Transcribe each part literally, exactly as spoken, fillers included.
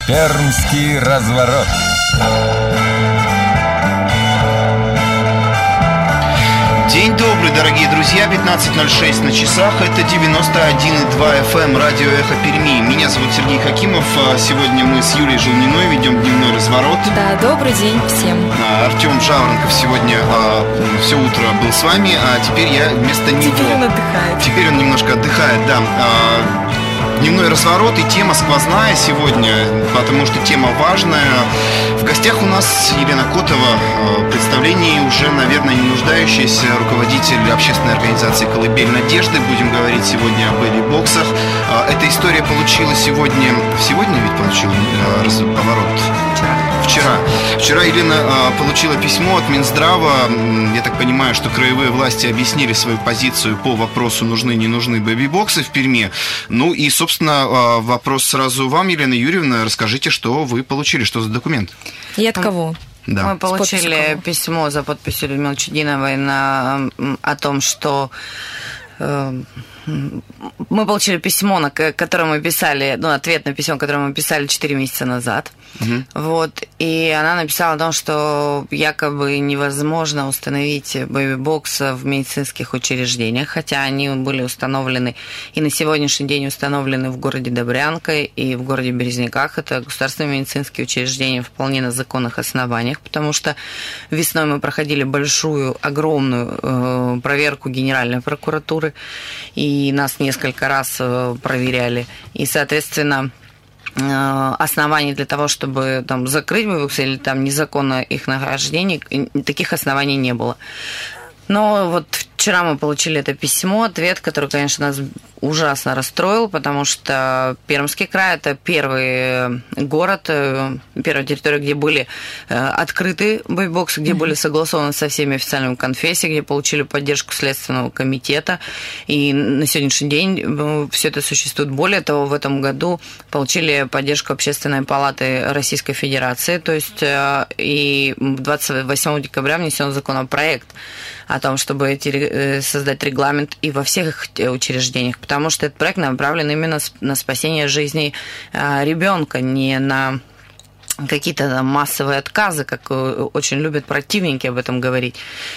Пермский разворот. День добрый, дорогие друзья, пятнадцать ноль шесть на часах, это девяносто один и два эф эм, радио «Эхо Перми». Меня зовут Сергей Хакимов, сегодня мы с Юлией Желниной ведем дневной разворот. Да, добрый день всем. Артем Жаворонков сегодня а, все утро был с вами, а теперь я вместо него... Теперь он отдыхает. Теперь он немножко отдыхает, да. А, дневной разворот и тема сквозная сегодня, потому что тема важная. В гостях у нас Елена Котова, в представлении уже, наверное, не нуждающаяся руководитель общественной организации «Колыбель надежды». Будем говорить сегодня о бэби-боксах. Эта история получила сегодня... Сегодня ведь получила поворот? Вчера. Вчера. Вчера Елена получила письмо от Минздрава. Я так понимаю, что краевые власти объяснили свою позицию по вопросу, нужны, не нужны бэби-боксы в Перми. Ну и, собственно, вопрос сразу вам, Елена Юрьевна. Расскажите, что вы получили, что за документ? И от кого? Да. Мы получили письмо за подписью Людмилы Чудиновой на, о том, что... Э, мы получили письмо, на которое мы писали, ну, ответ на письмо, которое мы писали четыре месяца назад. Угу. Вот, и она написала о том, что якобы невозможно установить бэби-бокс в медицинских учреждениях, хотя они были установлены и на сегодняшний день установлены в городе Добрянка и в городе Березняках. Это государственные медицинские учреждения вполне на законных основаниях, потому что весной мы проходили большую, огромную э, проверку Генеральной прокуратуры, и нас несколько раз проверяли. И, соответственно, оснований для того, чтобы там закрыть бэби-боксы или там незаконно их нахождение, таких оснований не было. Но вот вчера мы получили это письмо, ответ, который, конечно, нас ужасно расстроил, потому что Пермский край – это первый город, первая территория, где были открыты бэби-боксы, где были согласованы со всеми официальными конфессиями, где получили поддержку Следственного комитета. И на сегодняшний день все это существует. Более того, в этом году получили поддержку Общественной палаты Российской Федерации. То есть и двадцать восьмого декабря внесен законопроект о том, чтобы создать регламент и во всех учреждениях, потому что этот проект направлен именно на спасение жизни ребенка, не на какие-то массовые отказы, как очень любят противники об этом говорить.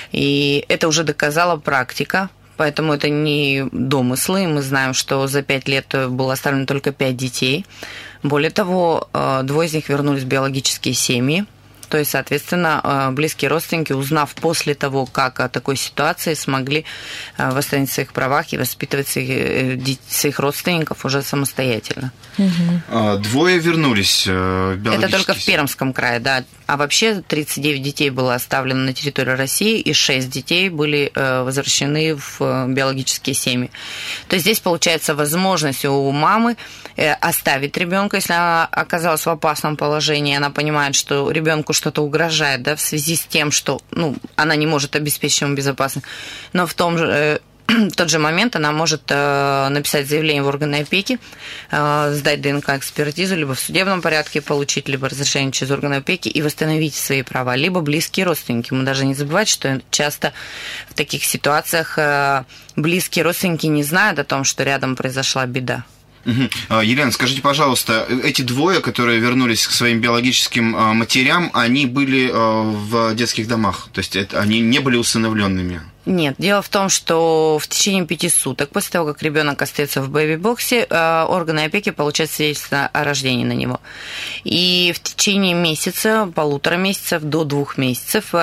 И это уже доказала практика. Поэтому это не домыслы. Мы знаем, что за пять лет было оставлено только пять детей. Более того, двое из них вернулись в биологические семьи. То есть, соответственно, близкие родственники, узнав после того, как о такой ситуации, смогли восстановить в своих правах и воспитывать своих, своих родственников уже самостоятельно. Угу. Двое вернулись в биологические. Это только в Пермском крае, да. А вообще тридцать девять детей было оставлено на территории России, и шесть детей были возвращены в биологические семьи. То есть здесь получается возможность у мамы оставить ребенка, если она оказалась в опасном положении, она понимает, что ребенку что-то угрожает, да, в связи с тем, что, ну, она не может обеспечить ему безопасность. Но в том же в тот же момент она может э, написать заявление в органы опеки, э, сдать ДНК-экспертизу, либо в судебном порядке получить, либо разрешение через органы опеки и восстановить свои права, либо близкие родственники. Мы должны не забывать, что часто в таких ситуациях э, близкие родственники не знают о том, что рядом произошла беда. Угу. Елена, скажите, пожалуйста, эти двое, которые вернулись к своим биологическим матерям, они были в детских домах? То есть это, они не были усыновленными? Нет, дело в том, что в течение пяти суток после того, как ребенок остается в бэби-боксе, органы опеки получают свидетельство о рождении на него. И в течение месяца, полутора месяцев до двух месяцев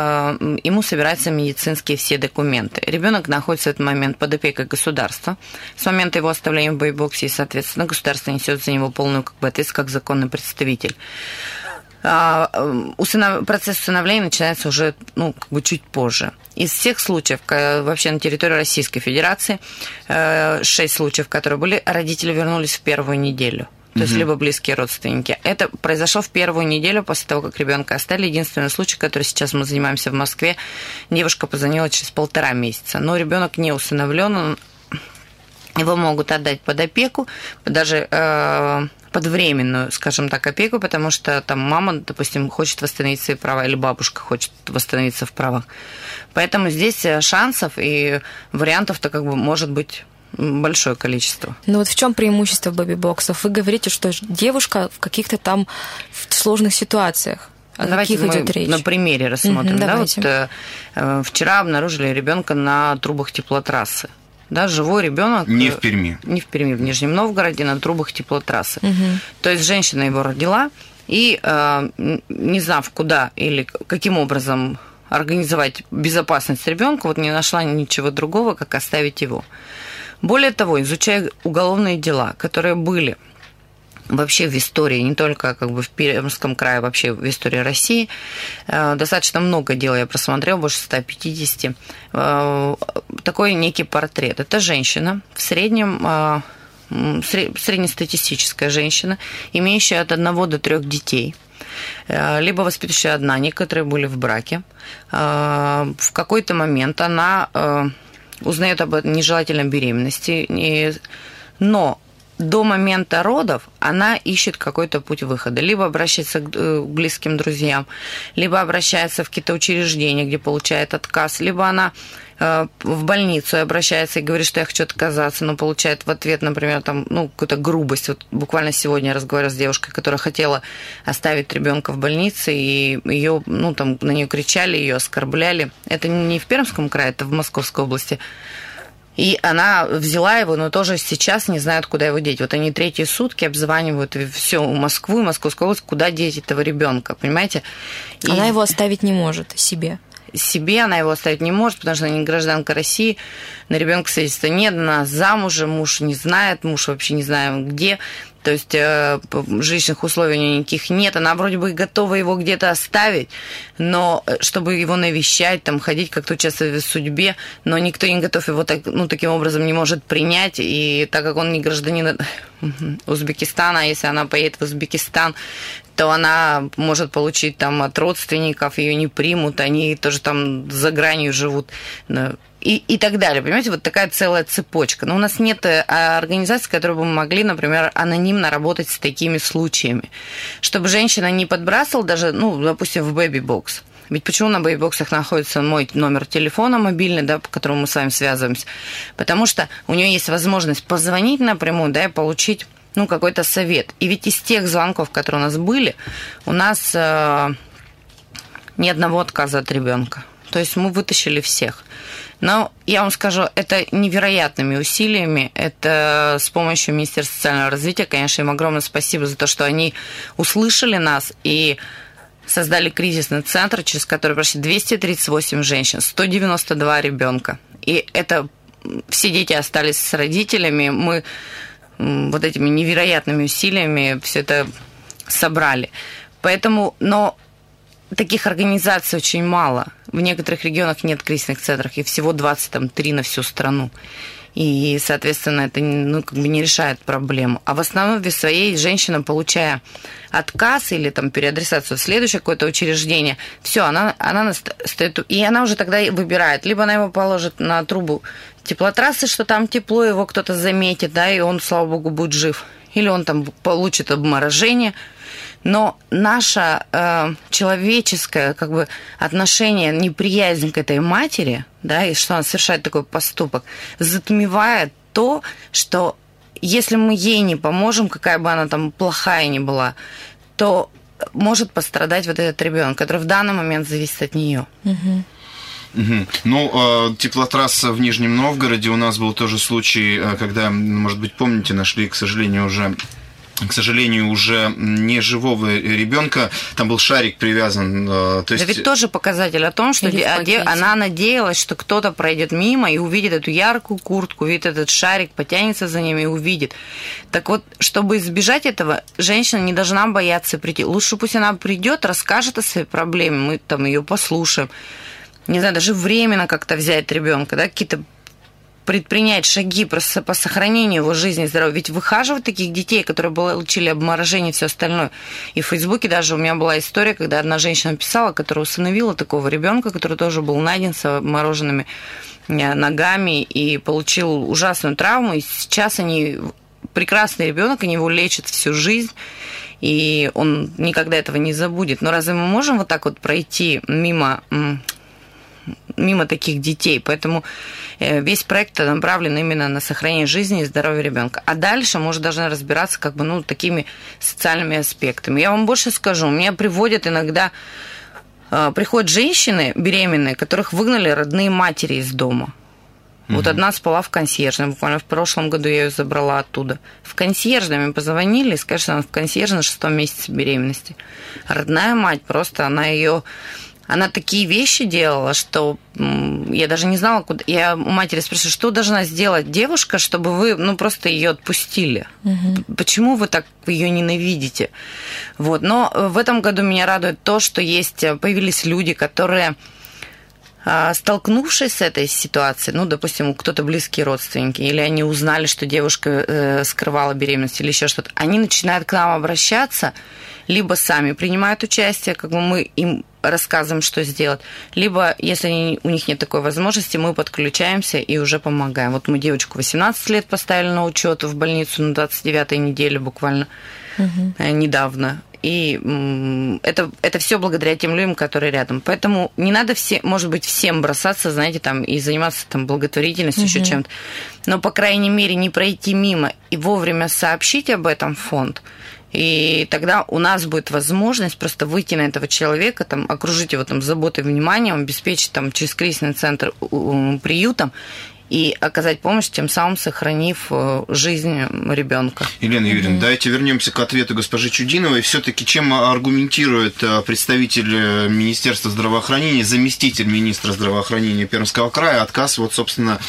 ему собираются медицинские все документы. Ребенок находится в этот момент под опекой государства. С момента его оставления в бэби-боксе, и, соответственно, государство несет за него полную как бы, ответственность как законный представитель. Процесс усыновления начинается уже ну, как бы чуть позже. Из всех случаев вообще на территории Российской Федерации, шесть случаев, которые были, родители вернулись в первую неделю. То есть, либо близкие родственники. Это произошло в первую неделю после того, как ребенка оставили. Единственный случай, который сейчас мы занимаемся в Москве, девушка позвонила через полтора месяца. Но ребенок не усыновлен, он, его могут отдать под опеку, даже э, под временную, скажем так, опеку, потому что там мама, допустим, хочет восстановить свои права, или бабушка хочет восстановиться в правах. Поэтому здесь шансов и вариантов-то как бы может быть большое количество. Ну вот в чем преимущество бэби-боксов? Вы говорите, что девушка в каких-то там сложных ситуациях. О давайте каких мы идет речь? На примере рассмотрим. Угу, да, вот, э, вчера обнаружили ребенка на трубах теплотрассы. Да, живой ребенок. Не в Перми. Не в Перми, в Нижнем Новгороде на трубах теплотрассы. Угу. То есть женщина его родила, и э, не знав, куда или каким образом организовать безопасность ребенка, вот не нашла ничего другого, как оставить его. Более того, изучая уголовные дела, которые были вообще в истории, не только как бы в Пермском крае, вообще в истории России, достаточно много дел я просмотрела, больше ста пятидесяти. Такой некий портрет. Это женщина в среднем, среднестатистическая женщина, имеющая от одного до трех детей, либо воспитывающая одна, некоторые были в браке. В какой-то момент она узнает об нежелательной беременности, но до момента родов она ищет какой-то путь выхода. Либо обращается к близким друзьям, либо обращается в какие-то учреждения, где получает отказ, либо она в больницу обращается и говорит, что я хочу отказаться, но получает в ответ, например, там, ну, какую-то грубость. Вот буквально сегодня я разговаривала с девушкой, которая хотела оставить ребенка в больнице, и ее, ну, там, на нее кричали, ее оскорбляли. Это не в Пермском крае, это в Московской области. И она взяла его, но тоже сейчас не знают, куда его деть. Вот они третьи сутки обзванивают всю Москву и Московскую область, куда деть этого ребенка, понимаете? И она его оставить не может себе. Себе она его оставить не может, потому что она не гражданка России, на ребенка свидетельства нет, она замужем, муж не знает, муж вообще не знаю где. То есть э, жилищных условий у нее никаких нет. Она вроде бы готова его где-то оставить, но чтобы его навещать, там, ходить, как-то участвовать в судьбе, но никто не готов его так, ну, таким образом не может принять. И так как он не гражданин Узбекистана, а если она поедет в Узбекистан, то она может получить там от родственников, ее не примут, они тоже там за гранью живут. И, и так далее, понимаете, вот такая целая цепочка. Но у нас нет организации, которые бы могли, например, анонимно работать с такими случаями. Чтобы женщина не подбрасывала даже, ну, допустим, в бэби-бокс. Ведь почему на бэби-боксах находится мой номер телефона мобильный, да, по которому мы с вами связываемся? Потому что у нее есть возможность позвонить напрямую, да, и получить, ну, какой-то совет. И ведь из тех звонков, которые у нас были, у нас э, ни одного отказа от ребенка. То есть мы вытащили всех. Но я вам скажу, это невероятными усилиями, это с помощью Министерства социального развития, конечно, им огромное спасибо за то, что они услышали нас и создали кризисный центр, через который прошли двести тридцать восемь женщин, сто девяносто два ребенка. И это все дети остались с родителями, мы вот этими невероятными усилиями все это собрали. Поэтому, но таких организаций очень мало. В некоторых регионах нет кризисных центров, и всего двадцать три на всю страну. И, соответственно, это, ну, как бы не решает проблему. А в основном своей женщина, получая отказ или там переадресацию в следующее какое-то учреждение, все, она, она стоит, и она уже тогда выбирает. Либо она его положит на трубу теплотрассы, что там тепло, его кто-то заметит, да, и он, слава богу, будет жив. Или он там получит обморожение. Но наше э, человеческое как бы отношение, неприязнь к этой матери, да, и что она совершает такой поступок, затмевает то, что если мы ей не поможем, какая бы она там плохая ни была, то может пострадать вот этот ребенок, который в данный момент зависит от нее. Угу. Угу. Ну, теплотрасса в Нижнем Новгороде, у нас был тоже случай, когда, может быть, помните, нашли, к сожалению, уже... К сожалению, уже не живого ребенка, там был шарик привязан. То есть... Это ведь тоже показатель о том, что она надеялась, что кто-то пройдет мимо и увидит эту яркую куртку, увидит этот шарик, потянется за ним и увидит. Так вот, чтобы избежать этого, женщина не должна бояться прийти. Лучше пусть она придет, расскажет о своей проблеме, мы там ее послушаем. Не знаю, даже временно как-то взять ребенка, да, какие-то предпринять шаги по сохранению его жизни и здоровья. Ведь выхаживать таких детей, которые получили обморожение и все остальное. И в Фейсбуке даже у меня была история, когда одна женщина писала, которая усыновила такого ребенка, который тоже был найден с обмороженными ногами и получил ужасную травму. И сейчас они прекрасный ребенок, они его лечат всю жизнь. И он никогда этого не забудет. Но разве мы можем вот так вот пройти мимо мимо таких детей. Поэтому весь проект направлен именно на сохранение жизни и здоровья ребенка. А дальше мы уже должны разбираться как бы, ну, такими социальными аспектами. Я вам больше скажу. Меня приводят иногда... Приходят женщины беременные, которых выгнали родные матери из дома. Mm-hmm. Вот одна спала в консьержной. Буквально в прошлом году я ее забрала оттуда. В консьержной мне позвонили и сказали, что она в консьержной на шестом месяце беременности. Родная мать просто, она ее... Она такие вещи делала, что я даже не знала, куда... Я у матери спрашиваю, что должна сделать девушка, чтобы вы, ну, просто ее отпустили? Угу. Почему вы так ее ненавидите? Вот. Но в этом году меня радует то, что есть, появились люди, которые, столкнувшись с этой ситуацией, ну, допустим, кто-то близкие родственники, или они узнали, что девушка скрывала беременность или еще что-то, они начинают к нам обращаться, либо сами принимают участие, как бы мы им рассказываем, что сделать, либо, если они, у них нет такой возможности, мы подключаемся и уже помогаем. Вот мы девочку восемнадцать лет поставили на учет в больницу на двадцать девятой неделе буквально, угу. недавно. И это, это все благодаря тем людям, которые рядом. Поэтому не надо все, может быть, всем бросаться, знаете, там, и заниматься там, благотворительностью, угу. еще чем-то. Но, по крайней мере, не пройти мимо и вовремя сообщить об этом в фонд. И тогда у нас будет возможность просто выйти на этого человека, там, окружить его там, заботой, вниманием, обеспечить там, через кризисный центр приютом и оказать помощь, тем самым сохранив жизнь ребенка. Елена Юрьевна, mm-hmm. давайте вернемся к ответу госпожи Чудиновой. Все-таки чем аргументирует представитель Министерства здравоохранения, заместитель министра здравоохранения Пермского края отказ, вот, собственно,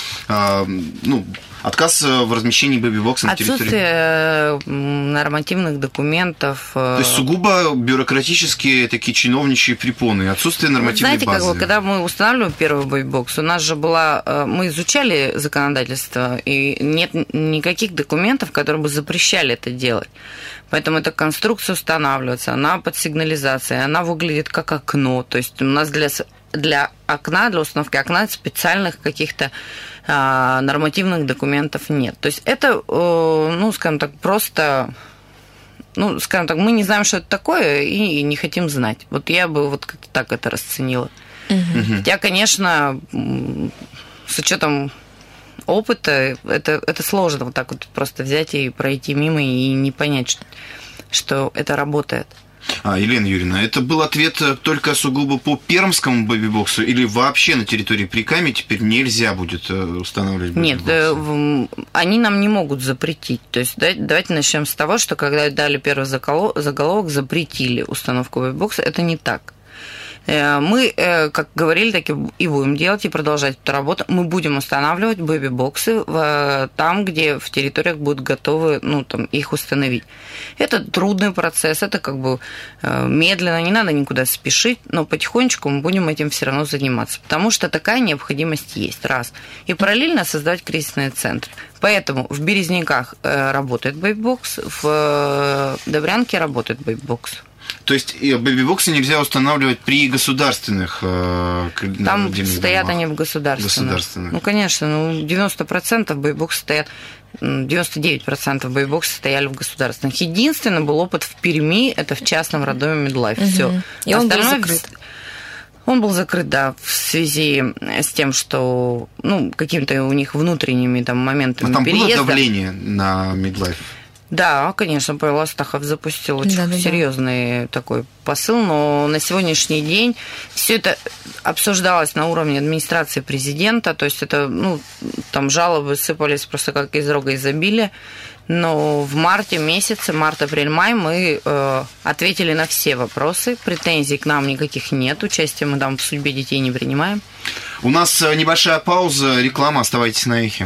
ну, отказ в размещении бэби-бокса на территории? Отсутствие нормативных документов. То есть сугубо бюрократические такие чиновничьи препоны, отсутствие нормативной Знаете, базы. Знаете, как бы, когда мы устанавливали первый бэби-бокс, у нас же была... Мы изучали законодательство, и нет никаких документов, которые бы запрещали это делать. Поэтому эта конструкция устанавливается, она под сигнализацией, она выглядит как окно. То есть у нас для, для окна, для установки окна специальных каких-то а, нормативных документов нет. То есть это, ну, скажем так, просто... Ну, скажем так, мы не знаем, что это такое, и не хотим знать. Вот я бы вот как-то так это расценила. Угу. Хотя, конечно, с учетом опыта, это, это сложно вот так вот просто взять и пройти мимо и не понять, что, что это работает. А, Елена Юрьевна, это был ответ только сугубо по пермскому бэби-боксу или вообще на территории Прикамья теперь нельзя будет устанавливать бэби-боксы? Нет, они нам не могут запретить. То есть давайте начнем с того, что когда дали первый заголовок, запретили установку бэби-бокса, это не так. Мы, как говорили, так и будем делать, и продолжать эту работу. Мы будем устанавливать бэби-боксы там, где в территориях будут готовы, ну, там, их установить. Это трудный процесс, это как бы медленно, не надо никуда спешить, но потихонечку мы будем этим все равно заниматься, потому что такая необходимость есть, раз. И параллельно создавать кризисные центры. Поэтому в Березняках работает бэби-бокс, в Добрянке работает бэби-бокс. То есть бэби-боксы нельзя устанавливать при государственных Там стоят домах. Они в государственных. государственных. Ну, конечно, ну, девяносто процентов бэби-боксов стоят, девяносто девять процентов бэби-боксов стояли в государственных. Единственный был опыт в Перми, это в частном роддоме Медлайф. Угу. Все. И он был закрыт. Он был закрыт, да, в связи с тем, что, ну, какими-то у них внутренними там моментами а там переезда. Было давление на Медлайф? Да, конечно, Павел Астахов запустил очень да, да, серьезный да. такой посыл, но на сегодняшний день все это обсуждалось на уровне администрации президента, то есть это, ну, там жалобы сыпались просто как из рога изобилия, но в марте месяце, март, апрель, май мы э, ответили на все вопросы, претензий к нам никаких нет, участия мы там в судьбе детей не принимаем. У нас небольшая пауза, реклама, оставайтесь на эхе.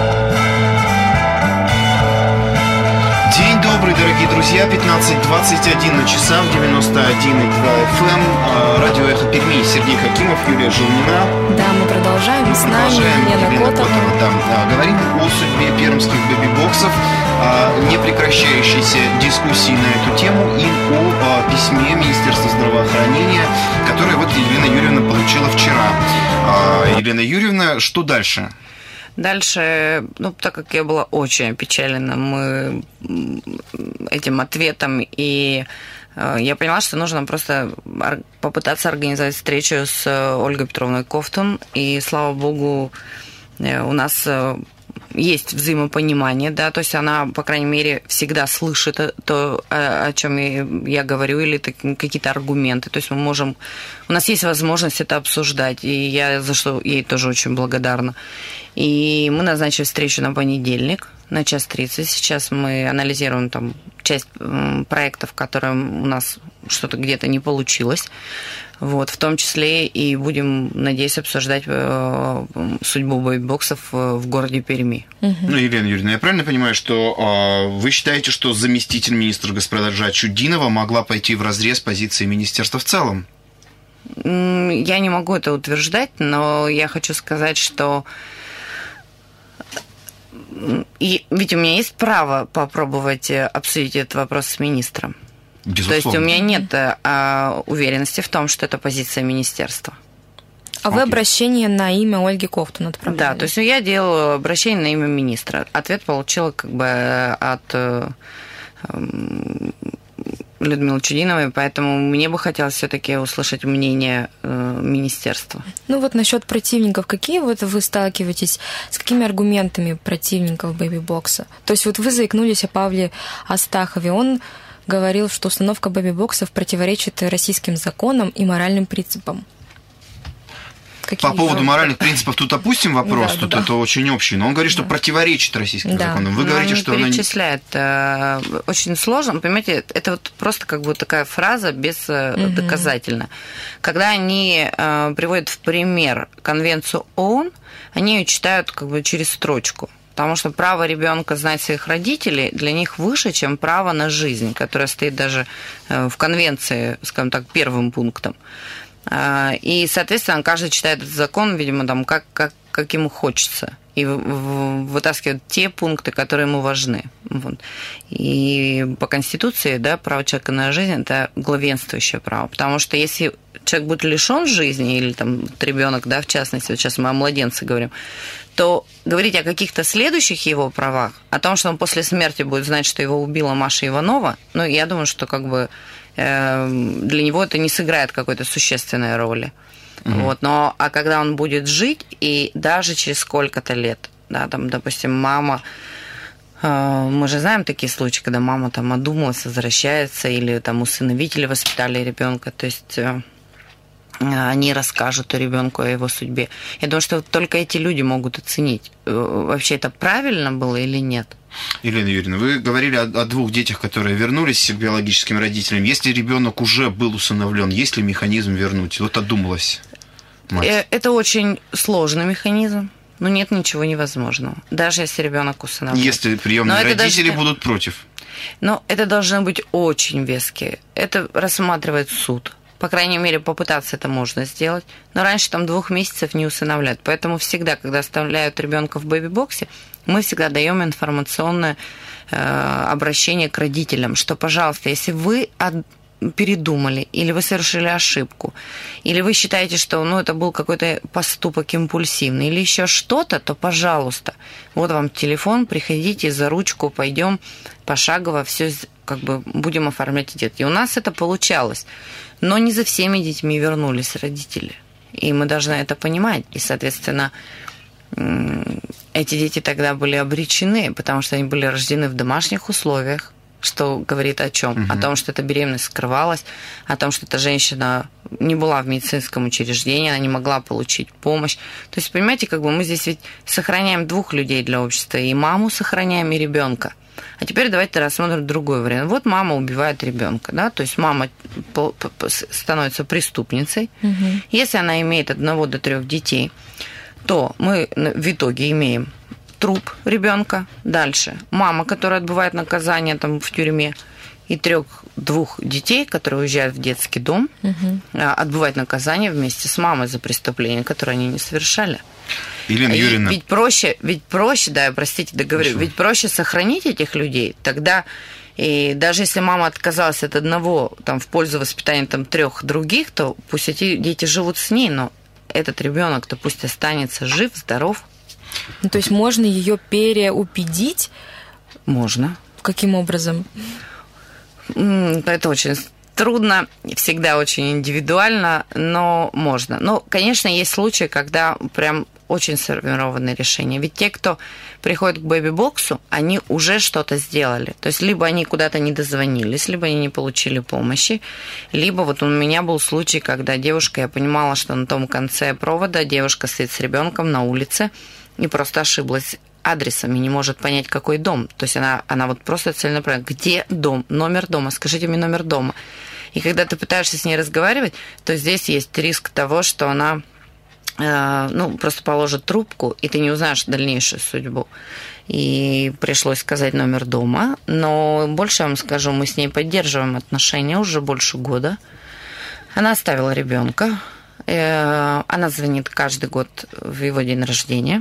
День добрый, дорогие друзья, пятнадцать двадцать один на часах, девяносто один и два эф эм, радио «Эхо Перми», Сергей Хакимов, Юлия Желнина. Да, мы продолжаем, с нами Елена, Елена Котова. Котова да. Говорим о судьбе пермских бэби-боксов, о непрекращающейся дискуссии на эту тему и о, о письме Министерства здравоохранения, которое вот Елена Юрьевна получила вчера. Елена Юрьевна, что дальше? Дальше, ну, так как я была очень опечалена мы этим ответом и я поняла, что нужно просто попытаться организовать встречу с Ольгой Петровной Ковтун, и, слава богу, у нас есть взаимопонимание, да, то есть она, по крайней мере, всегда слышит то, о чем я говорю, или какие-то аргументы, то есть мы можем, у нас есть возможность это обсуждать, и я за что ей тоже очень благодарна. И мы назначили встречу на понедельник на час тридцать. Сейчас мы анализируем там часть проектов, которые у нас что-то где-то не получилось. Вот, в том числе и будем, надеюсь, обсуждать судьбу бэби-боксов в городе Перми. Угу. Ну, Елена Юрьевна, я правильно понимаю, что э, вы считаете, что заместитель министра госпожа Чудинова могла пойти вразрез позиции министерства в целом? Я не могу это утверждать, но я хочу сказать, что и, ведь у меня есть право попробовать обсудить этот вопрос с министром. Безусловно. То есть у меня нет а, уверенности в том, что это позиция министерства. А вы обращение на имя Ольги Ковтун отправляли? Да, то есть я делаю обращение на имя министра. Ответ получила как бы от э, Людмилы Чудиновой, поэтому мне бы хотелось все-таки услышать мнение э, министерства. Ну вот насчет противников, какие вот вы сталкиваетесь, с какими аргументами противников бэби-бокса? То есть вот вы заикнулись о Павле Астахове, он говорил, что установка бэби-боксов противоречит российским законам и моральным принципам. Какие По поводу моральных принципов тут опустим вопрос, да, тут да. это очень общий, но он говорит, что да. противоречит российским да. законам. Вы но говорите, он что она... перечисляет. Очень сложно, понимаете, это вот просто как бы такая фраза бездоказательная. Угу. Когда они приводят в пример Конвенцию ООН, они ее читают как бы через строчку. Потому что право ребенка знать своих родителей для них выше, чем право на жизнь, которое стоит даже в Конвенции, скажем так, первым пунктом. И, соответственно, каждый читает этот закон, видимо, там, как, как, как ему хочется. И вытаскивает те пункты, которые ему важны. Вот. И по Конституции, да, право человека на жизнь – это главенствующее право. Потому что если человек будет лишен жизни, или там ребенок, да, в частности, вот сейчас мы о младенце говорим, то говорить о каких-то следующих его правах, о том, что он после смерти будет знать, что его убила Маша Иванова, ну, я думаю, что как бы э, для него это не сыграет какой-то существенной роли. Mm-hmm. Вот, но а когда он будет жить, и даже через сколько-то лет, да, там, допустим, мама, э, мы же знаем такие случаи, когда мама там одумалась, возвращается, или там усыновители воспитали ребенка, то есть э, они расскажут ребенку о его судьбе. Я думаю, что только эти люди могут оценить, вообще это правильно было или нет. Елена Юрьевна, вы говорили о, о двух детях, которые вернулись к биологическим родителям. Если ребенок уже был усыновлен, есть ли механизм вернуть? Вот одумалась мать. Это очень сложный механизм, но нет ничего невозможного. Даже если ребенок усыновлен. Если приемные родители даже... будут против. Но это должны быть очень веские. Это рассматривает суд. По крайней мере, попытаться это можно сделать. Но раньше там двух месяцев не усыновляют. Поэтому всегда, когда оставляют ребенка в бэби-боксе, мы всегда даем информационное э, обращение к родителям, что, пожалуйста, если вы от... передумали, или вы совершили ошибку, или вы считаете, что ну, это был какой-то поступок импульсивный, или еще что-то, то, пожалуйста, вот вам телефон, приходите за ручку, пойдем пошагово, все как бы будем оформлять детки. И у нас это получалось. Но не за всеми детьми вернулись родители. И мы должны это понимать. И, соответственно, эти дети тогда были обречены, потому что они были рождены в домашних условиях, что говорит о чем? Угу. О том, что эта беременность скрывалась, о том, что эта женщина не была в медицинском учреждении, она не могла получить помощь. То есть, понимаете, как бы мы здесь ведь сохраняем двух людей для общества, и маму сохраняем, и ребенка. А теперь давайте рассмотрим другой вариант. Вот мама убивает ребенка, да, то есть мама становится преступницей. Угу. Если она имеет от одного до трех детей, то мы в итоге имеем труп ребенка, дальше мама, которая отбывает наказание там в тюрьме, и трех-двух детей, которые уезжают в детский дом, угу. отбывать наказание вместе с мамой за преступление, которое они не совершали. Елена Юрьевна. Ведь проще, ведь проще, да, простите, договорю, Хорошо. ведь проще сохранить этих людей, тогда и даже если мама отказалась от одного там, в пользу воспитания там, трех других, то пусть эти дети живут с ней, но этот ребенок, то пусть останется жив, здоров. Ну, то есть можно ее переубедить? Можно. Каким образом? Это очень Трудно, всегда очень индивидуально, но можно. Но, конечно, есть случаи, когда прям очень сформированные решения. Ведь те, кто приходит к бэби-боксу, они уже что-то сделали. То есть либо они куда-то не дозвонились, либо они не получили помощи, либо вот у меня был случай, когда девушка, я понимала, что на том конце провода девушка стоит с ребенком на улице и просто ошиблась адресом и не может понять, какой дом. То есть она, она вот просто целенаправленно, где дом, номер дома, скажите мне номер дома. И когда ты пытаешься с ней разговаривать, то здесь есть риск того, что она э, ну, просто положит трубку, и ты не узнаешь дальнейшую судьбу. И пришлось сказать номер дома. Но больше я вам скажу, мы с ней поддерживаем отношения уже больше года. Она оставила ребенка. Э, она звонит каждый год в его день рождения.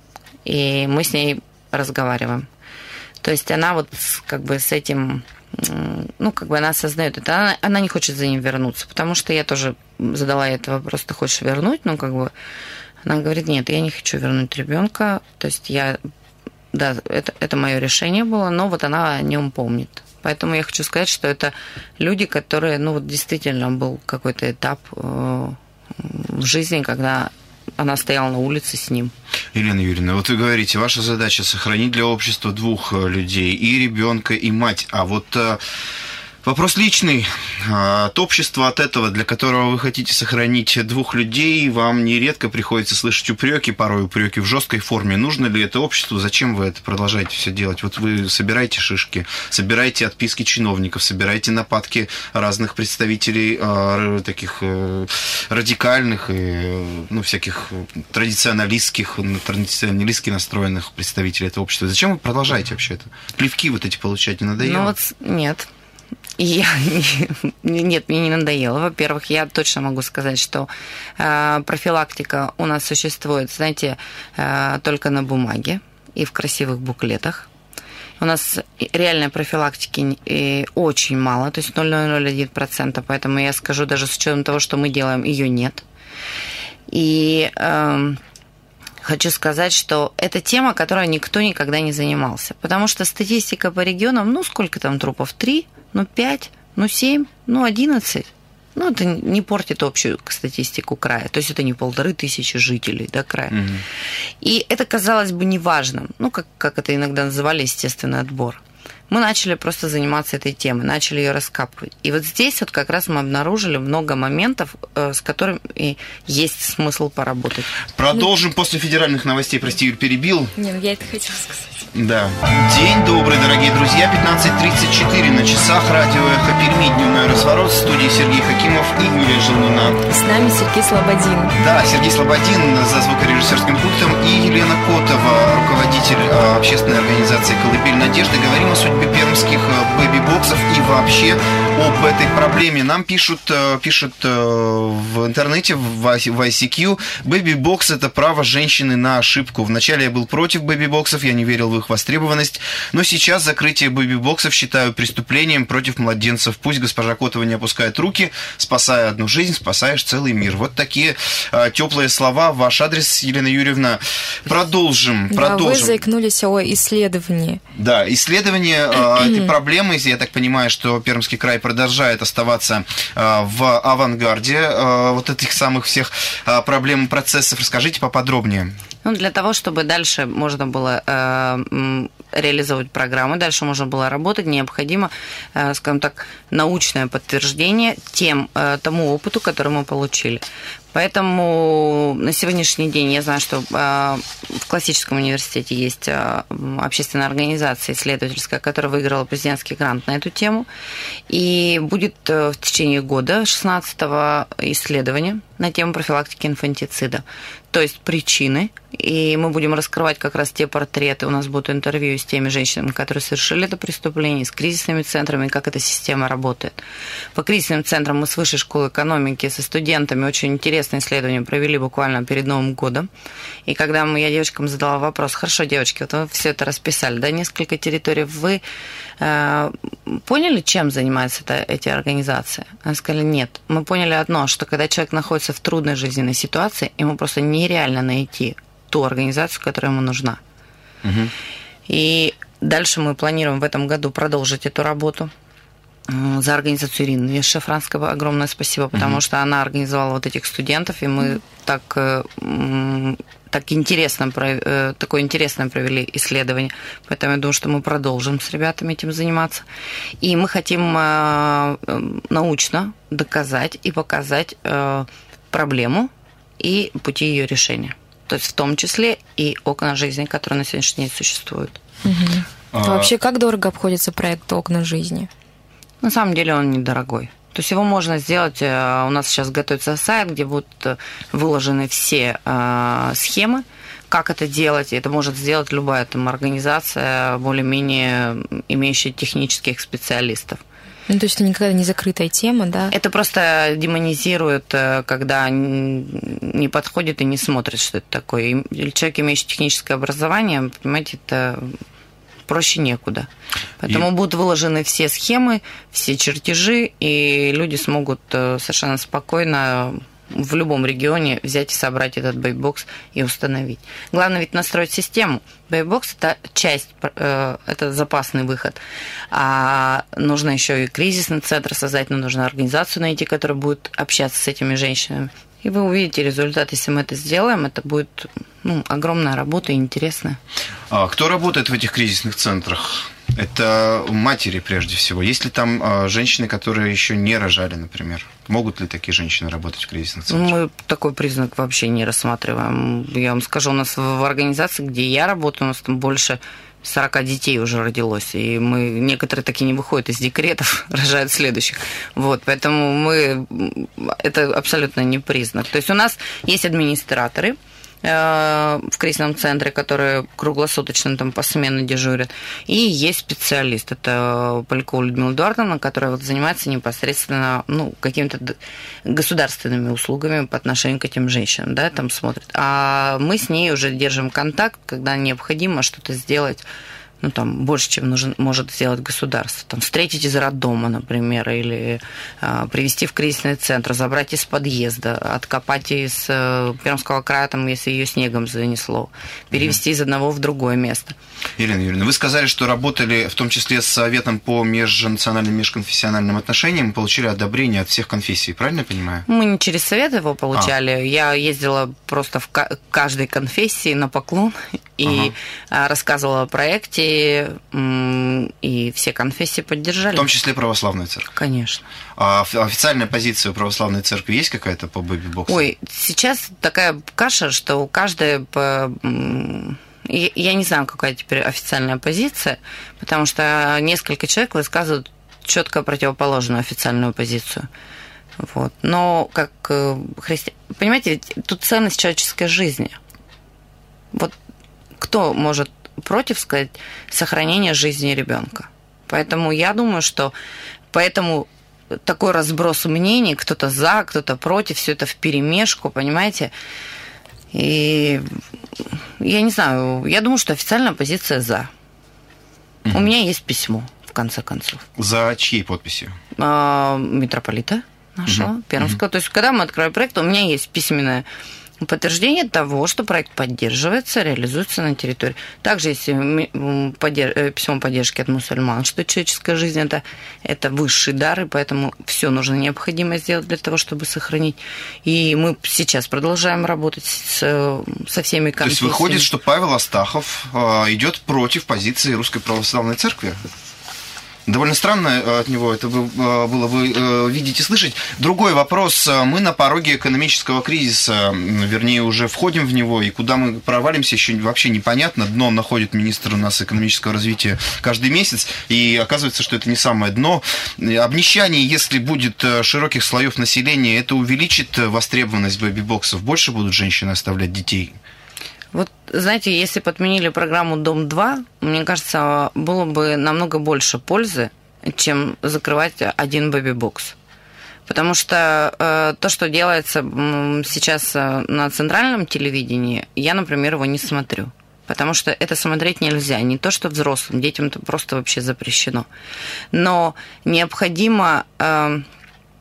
И мы с ней разговариваем. То есть она вот как бы с этим, ну, как бы она осознает это. Она, она не хочет за ним вернуться, потому что я тоже задала ей этот вопрос, ты хочешь вернуть? Ну, как бы она говорит, нет, я не хочу вернуть ребенка. То есть я, да, это, это мое решение было, но вот она о нем помнит. Поэтому я хочу сказать, что это люди, которые, ну, вот действительно был какой-то этап в жизни, когда она стояла на улице с ним. Елена Юрьевна, вот вы говорите, ваша задача сохранить для общества двух людей, и ребенка, и мать. А вот вопрос личный. От общества, от этого, для которого вы хотите сохранить двух людей, вам нередко приходится слышать упреки, порой упреки в жесткой форме. Нужно ли это обществу? Зачем вы это продолжаете все делать? Вот вы собираете шишки, собираете отписки чиновников, собираете нападки разных представителей э, таких э, радикальных и ну, всяких традиционалистских, традиционалистски настроенных представителей этого общества. Зачем вы продолжаете вообще это? Плевки вот эти получать не надоело? Ну вот нет. Я, нет, мне не надоело. Во-первых, я точно могу сказать, что э, профилактика у нас существует, знаете, э, только на бумаге и в красивых буклетах. У нас реальной профилактики очень мало, то есть ноль целых ноль один процента, поэтому я скажу, даже с учетом того, что мы делаем, ее нет. И э, хочу сказать, что это тема, которой никто никогда не занимался, потому что статистика по регионам, ну сколько там трупов, три? Ну, пять, ну, семь, ну, одиннадцать. Ну, это не портит общую статистику края. То есть это не полторы тысячи жителей, да, края. Угу. И это, казалось бы, неважным. Ну, как, как это иногда называли, естественный отбор. Мы начали просто заниматься этой темой, начали ее раскапывать. И вот здесь вот как раз мы обнаружили много моментов, с которыми есть смысл поработать. Продолжим ну, после федеральных новостей. Прости, Юрий, перебил. Не, ну я это хотела сказать. Да. День добрый, дорогие друзья. пятнадцать тридцать четыре на часах. Радио «Эхо Перми». Дневной разворот. В студии Сергей Хакимов и Юлия Желнина. С нами Сергей Слободин. Да, Сергей Слободин за звукорежиссерским пультом. И Елена Котова, руководитель общественной организации «Колыбель надежды». Говорим о судьбе пермских бэби-боксов и вообще об этой проблеме. Нам пишут, пишут в интернете, в ай си кью, бэби-бокс – это право женщины на ошибку. Вначале я был против бэби-боксов, я не верил в их востребованность, но сейчас закрытие бэби-боксов считаю преступлением против младенцев. Пусть госпожа Котова не опускает руки, спасая одну жизнь, спасаешь целый мир. Вот такие а, теплые слова в ваш адрес, Елена Юрьевна. Продолжим. Да, продолжим. Вы заикнулись о исследовании. Да, исследование а, этой проблемы. Я так понимаю, что Пермский край продолжает оставаться а, в авангарде а, вот этих самых всех а, проблем и процессов. Расскажите поподробнее. Ну, для того, чтобы дальше можно было э, реализовывать программы, дальше можно было работать, необходимо, э, скажем так, научное подтверждение тем, э, тому опыту, который мы получили. Поэтому на сегодняшний день я знаю, что э, в классическом университете есть э, общественная организация исследовательская, которая выиграла президентский грант на эту тему. И будет э, в течение года шестнадцатого исследования на тему профилактики инфантицида. То есть причины, и мы будем раскрывать как раз те портреты, у нас будут интервью с теми женщинами, которые совершили это преступление, с кризисными центрами, как эта система работает. По кризисным центрам мы с Высшей школы экономики, со студентами очень интересное исследование провели буквально перед Новым годом. И когда мы, я девочкам задала вопрос, хорошо, девочки, вот вы все это расписали, да, несколько территорий, вы э, поняли, чем занимаются это, эти организации? Они сказали, нет. Мы поняли одно, что когда человек находится в трудной жизненной ситуации, ему просто нереально найти ту организацию, которая ему нужна. Угу. И дальше мы планируем в этом году продолжить эту работу. за организацию Ирины Шафранской огромное спасибо, потому mm-hmm. что она организовала вот этих студентов, и мы mm-hmm. так, так интересно, такое интересное провели исследование. Поэтому я думаю, что мы продолжим с ребятами этим заниматься. И мы хотим научно доказать и показать проблему и пути ее решения. То есть в том числе и окна жизни, которые на сегодняшний день существуют. Mm-hmm. А вообще, как дорого обходится проект «Окна жизни»? На самом деле он недорогой. То есть его можно сделать, у нас сейчас готовится сайт, где будут выложены все схемы, как это делать. Это может сделать любая там организация, более-менее имеющая технических специалистов. Ну, то есть это никогда не закрытая тема, да? Это просто демонизирует, когда не подходит и не смотрит, что это такое. Человек, имеющий техническое образование, понимаете, это... проще некуда. Поэтому и... будут выложены все схемы, все чертежи, и люди смогут совершенно спокойно в любом регионе взять и собрать этот бэйбокс и установить. Главное ведь настроить систему. Бэйбокс – это часть, это запасный выход. А нужно еще и кризисный центр создать, но нужно организацию найти, которая будет общаться с этими женщинами. И вы увидите результат, если мы это сделаем, это будет ну, огромная работа и интересная. А кто работает в этих кризисных центрах? Это матери прежде всего. Есть ли там женщины, которые еще не рожали, например? Могут ли такие женщины работать в кризисных центрах? Мы такой признак вообще не рассматриваем. Я вам скажу, у нас в организации, где я работаю, у нас там больше сорок детей уже родилось, и мы, некоторые такие не выходят из декретов, рожают следующих. Вот, поэтому мы, это абсолютно не признак. То есть у нас есть администраторы в кризисном центре, которые круглосуточно там посменно дежурят, и есть специалист, это Полякова Людмила Эдуардовна, которая вот занимается непосредственно ну, какими-то государственными услугами по отношению к этим женщинам, да, там смотрит. А мы с ней уже держим контакт, когда необходимо что-то сделать, ну, там, больше, чем нужен, может сделать государство. Там, встретить из роддома, например, или а, привезти в кризисный центр, забрать из подъезда, откопать из а, Пермского края, там, если ее снегом занесло, перевести mm-hmm. из одного в другое место. Ирина Юрьевна, вы сказали, что работали в том числе с Советом по межнациональным, межконфессиональным отношениям и получили одобрение от всех конфессий, правильно я понимаю? Мы не через Совет его получали. А. Я ездила просто в каждой конфессии на поклон и ага. рассказывала о проекте, и все конфессии поддержали. В том числе православная церковь? Конечно. А официальная позиция у православной церкви есть какая-то по бэби-боксу? Ой, сейчас такая каша, что у каждой... По... Я не знаю, какая теперь официальная позиция, потому что несколько человек высказывают четко противоположную официальную позицию. Вот. Но как христиане... Понимаете, ведь тут ценность человеческой жизни. Вот кто может против сказать сохранения жизни ребенка? Поэтому я думаю, что поэтому такой разброс мнений, кто-то за, кто-то против, все это вперемешку, понимаете? И я не знаю, я думаю, что официальная позиция за. Угу. У меня есть письмо, в конце концов. За чьей подписью? А, митрополита нашего, угу. Пермского. Угу. То есть, когда мы открываем проект, у меня есть письменное подтверждение того, что проект поддерживается, реализуется на территории. Также есть поддерж... письмо поддержки от мусульман, что человеческая жизнь это, это высший дар, и поэтому все нужно необходимо сделать для того, чтобы сохранить. И мы сейчас продолжаем работать с, со всеми конфессиями. То есть выходит, что Павел Астахов идет против позиции Русской Православной Церкви? Довольно странно от него это было бы видеть и слышать. Другой вопрос. Мы на пороге экономического кризиса, вернее, уже входим в него, и куда мы провалимся, еще вообще непонятно. Дно находит министр у нас экономического развития каждый месяц, и оказывается, что это не самое дно. Обнищание, если будет широких слоев населения, это увеличит востребованность бэби-боксов. Больше будут женщины оставлять детей? Вот, знаете, если бы отменили программу «Дом-два», мне кажется, было бы намного больше пользы, чем закрывать один бэби-бокс. Потому что э, то, что делается сейчас на центральном телевидении, я, например, его не смотрю. Потому что это смотреть нельзя. Не то, что взрослым, детям это просто вообще запрещено. Но необходимо... Э,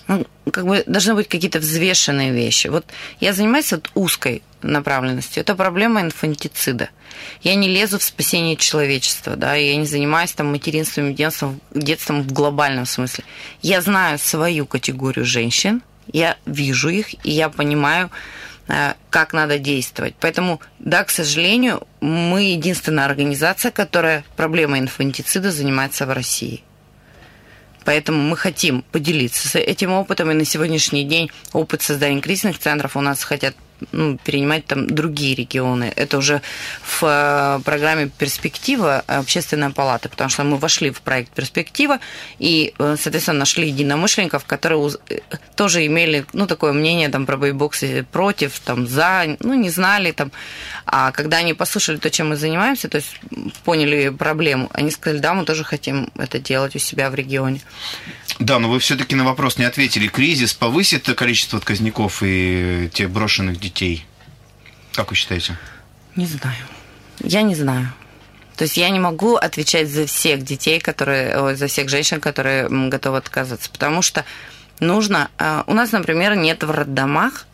Ну, как бы должны быть какие-то взвешенные вещи. Вот я занимаюсь вот узкой направленностью. Это проблема инфантицида. Я не лезу в спасение человечества, да, я не занимаюсь там материнством, детством, детством в глобальном смысле. Я знаю свою категорию женщин, я вижу их, и я понимаю, как надо действовать. Поэтому, да, к сожалению, мы единственная организация, которая проблемой инфантицида занимается в России. Поэтому мы хотим поделиться этим опытом, и на сегодняшний день опыт создания кризисных центров у нас хотят ну, перенимать там другие регионы. Это уже в программе «Перспектива» Общественная палата, потому что мы вошли в проект «Перспектива» и, соответственно, нашли единомышленников, которые тоже имели ну, такое мнение там, про бэйби-боксы против, там, за, ну, не знали. Там. А когда они послушали то, чем мы занимаемся, то есть поняли проблему, они сказали, да, мы тоже хотим это делать у себя в регионе. Да, но вы все-таки на вопрос не ответили. Кризис повысит количество отказников и тех брошенных детей? Как вы считаете? Не знаю. Я не знаю. То есть я не могу отвечать за всех детей, которые, за всех женщин, которые готовы отказаться, потому что нужно... У нас, например, нет в роддомах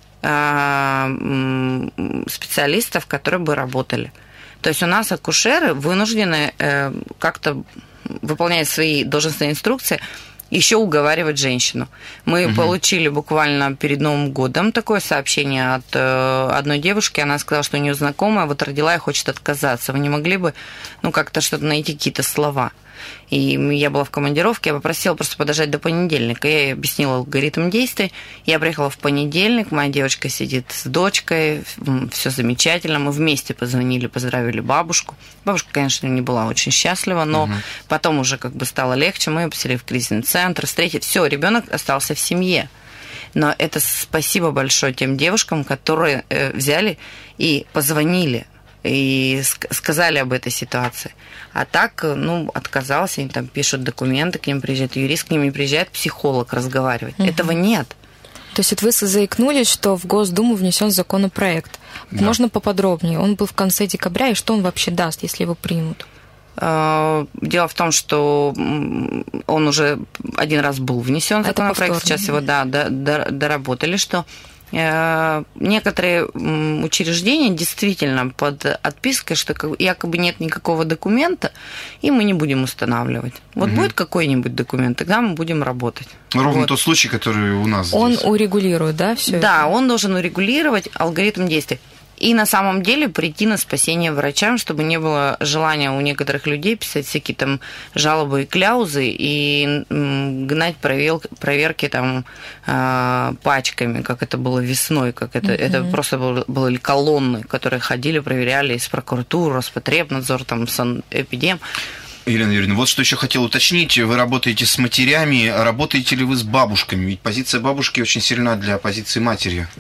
специалистов, которые бы работали. То есть у нас акушеры вынуждены как-то, выполняя свои должностные инструкции, еще уговаривать женщину. Мы угу. получили буквально перед Новым годом такое сообщение от одной девушки. Она сказала, что у нее знакомая вот родила и хочет отказаться. Вы не могли бы ну, как-то что-то найти, какие-то слова? И я была в командировке, я попросила просто подождать до понедельника. Я ей объяснила алгоритм действий. Я приехала в понедельник, моя девочка сидит с дочкой, все замечательно. Мы вместе позвонили, поздравили бабушку. Бабушка, конечно, не была очень счастлива, но угу. потом уже как бы стало легче. Мы ее поселили в кризисный центр, встретили. Все, ребенок остался в семье. Но это спасибо большое тем девушкам, которые взяли и позвонили. И сказали об этой ситуации. А так, ну, отказался, они там пишут документы, к ним приезжает юрист, к ним не приезжает психолог разговаривать. Угу. Этого нет. То есть вот вы заикнулись, что в Госдуму внесен законопроект. Да. Можно поподробнее? Он был в конце декабря, и что он вообще даст, если его примут? Дело в том, что он уже один раз был внесен законопроект, сейчас его да, доработали, что некоторые учреждения действительно под отпиской, что якобы нет никакого документа, и мы не будем устанавливать. Вот угу. будет какой-нибудь документ, тогда мы будем работать. Ровно вот. Тот случай, который у нас Он здесь. урегулирует, да, все? Да, это? Он должен урегулировать алгоритм действий. И на самом деле прийти на спасение врачам, чтобы не было желания у некоторых людей писать всякие там жалобы и кляузы и гнать проверки там пачками, как это было весной, как это, mm-hmm. это просто было, были колонны, которые ходили, проверяли из прокуратуры, Роспотребнадзор, там, санэпидем. Елена Юрьевна, вот что еще хотел уточнить. Вы работаете с матерями, работаете ли вы с бабушками? Ведь позиция бабушки очень сильна для позиции матери.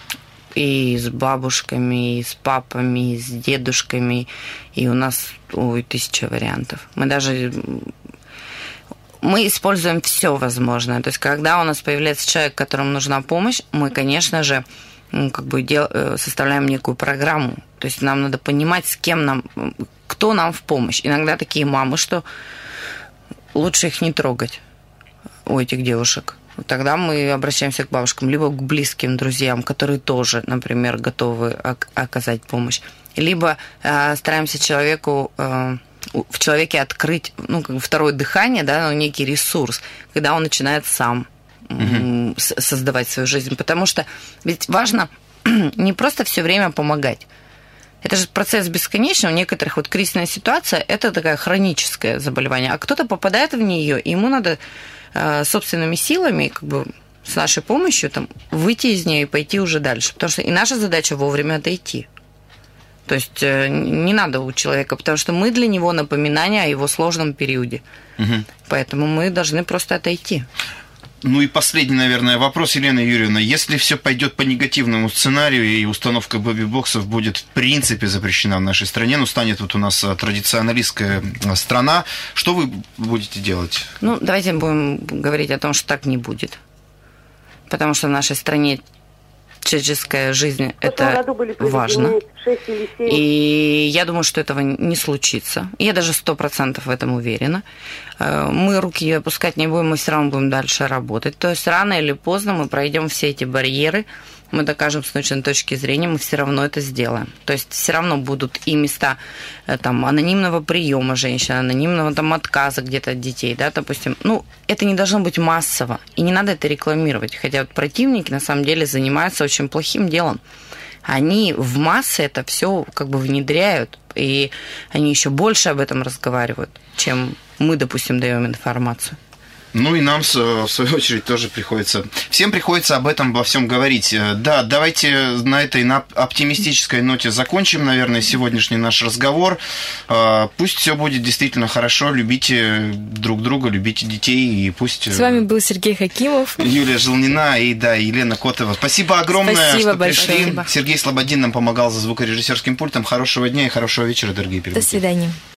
И с бабушками, и с папами, и с дедушками. И у нас ой, тысяча вариантов. Мы даже... Мы используем все возможное. То есть, когда у нас появляется человек, которому нужна помощь, мы, конечно же, как бы дел... составляем некую программу. То есть, нам надо понимать, с кем нам... кто нам в помощь. Иногда такие мамы, что лучше их не трогать, у этих девушек. Тогда мы обращаемся к бабушкам, либо к близким друзьям, которые тоже, например, готовы оказать помощь. Либо э, стараемся человеку, э, в человеке открыть ну, как бы второе дыхание, да, ну, некий ресурс, когда он начинает сам угу. создавать свою жизнь. Потому что ведь важно не просто все время помогать. Это же процесс бесконечный. У некоторых вот кризисная ситуация – это такое хроническое заболевание, а кто-то попадает в нее, и ему надо собственными силами, как бы с нашей помощью, там, выйти из нее и пойти уже дальше. Потому что и наша задача вовремя отойти. То есть не надо у человека, потому что мы для него напоминание о его сложном периоде. Угу. Поэтому мы должны просто отойти. Ну и последний, наверное, вопрос, Елена Юрьевна. Если все пойдет по негативному сценарию и установка бэби-боксов будет в принципе запрещена в нашей стране, ну станет вот у нас традиционалистская страна, что вы будете делать? Ну, давайте будем говорить о том, что так не будет. Потому что в нашей стране человеческая жизнь – это важно. шесть или семь. И я думаю, что этого не случится. Я даже сто процентов в этом уверена. Мы руки опускать не будем, мы все равно будем дальше работать. То есть рано или поздно мы пройдем все эти барьеры, мы докажем с научной точки зрения, мы все равно это сделаем. То есть все равно будут и места там, анонимного приема женщин, анонимного там, отказа где-то от детей, да, допустим. Ну, это не должно быть массово, и не надо это рекламировать. Хотя вот противники на самом деле занимаются очень плохим делом. Они в массы это все как бы внедряют, и они еще больше об этом разговаривают, чем мы, допустим, даем информацию. Ну и нам, в свою очередь, тоже приходится... Всем приходится об этом, обо всем говорить. Да, давайте на этой на оптимистической ноте закончим, наверное, сегодняшний наш разговор. Пусть все будет действительно хорошо. Любите друг друга, любите детей, и пусть... С вами был Сергей Хакимов. Юлия Желнина и, да, Елена Котова. Спасибо огромное, Спасибо что большое. пришли. Спасибо. Сергей Слободин нам помогал за звукорежиссерским пультом. Хорошего дня и хорошего вечера, дорогие переводчики. До свидания.